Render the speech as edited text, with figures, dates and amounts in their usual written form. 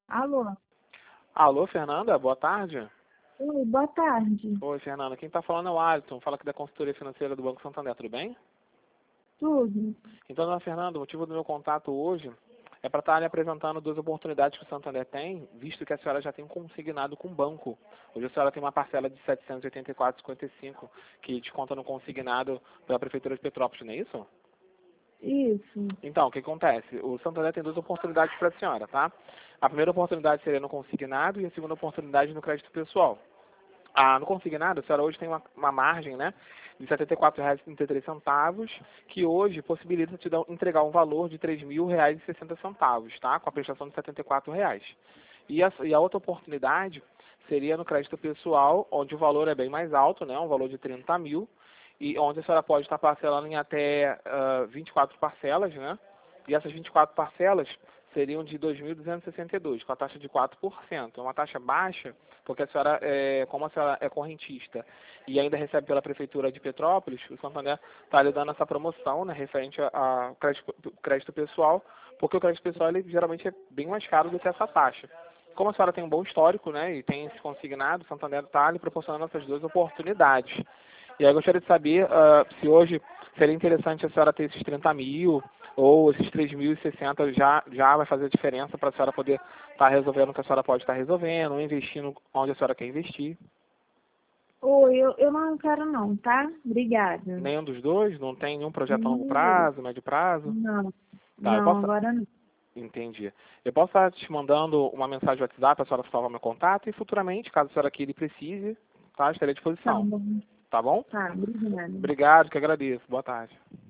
Alô? Alô, Fernanda, boa tarde. Oi, boa tarde. Oi, Fernanda, quem está falando é o Alisson, fala aqui da consultoria financeira do Banco Santander, tudo bem? Tudo? Então, dona Fernanda, o motivo do meu contato hoje é para estar lhe apresentando duas oportunidades que o Santander tem, visto que a senhora já tem consignado com o banco. Hoje a senhora tem uma parcela de R$ 784,55 que desconta no consignado pela Prefeitura de Petrópolis, não é isso? Isso. Então, o que acontece? O Santander tem duas oportunidades para a senhora, tá? A primeira oportunidade seria no consignado e a segunda oportunidade no crédito pessoal. No consignado, a senhora hoje tem uma margem, né, de R$ 74,33, que hoje possibilita te entregar um valor de R$ 3.000,60, tá? Com a prestação de R$ 74. E a outra oportunidade seria no crédito pessoal, onde o valor é bem mais alto, né, um valor de 30 mil, e onde a senhora pode estar parcelando em até 24 parcelas, né? E essas 24 parcelas seriam de 2.262, com a taxa de 4%. É uma taxa baixa, porque a senhora, como a senhora é correntista e ainda recebe pela Prefeitura de Petrópolis, o Santander está lhe dando essa promoção, né, referente a crédito pessoal, porque o crédito pessoal ele, geralmente é bem mais caro do que essa taxa. Como a senhora tem um bom histórico, né, e tem esse consignado, o Santander está lhe proporcionando essas duas oportunidades. E aí eu gostaria de saber se hoje seria interessante a senhora ter esses 30 mil ou esses 3.060 já vai fazer diferença para a senhora poder estar resolvendo o que a senhora pode estar resolvendo, ou investindo onde a senhora quer investir. Oi, eu não quero não, tá? Obrigada. Nenhum dos dois? Não tem nenhum projeto a longo Não, prazo, médio prazo? não, Tá, eu não, posso... agora não. Entendi. Eu posso estar te mandando uma mensagem de WhatsApp para a senhora salvar meu contato e futuramente, caso a senhora queira e precise, tá? Estarei à Tá disposição. bom. Tá bom? Tá, obrigada. Obrigado, que agradeço. Boa tarde.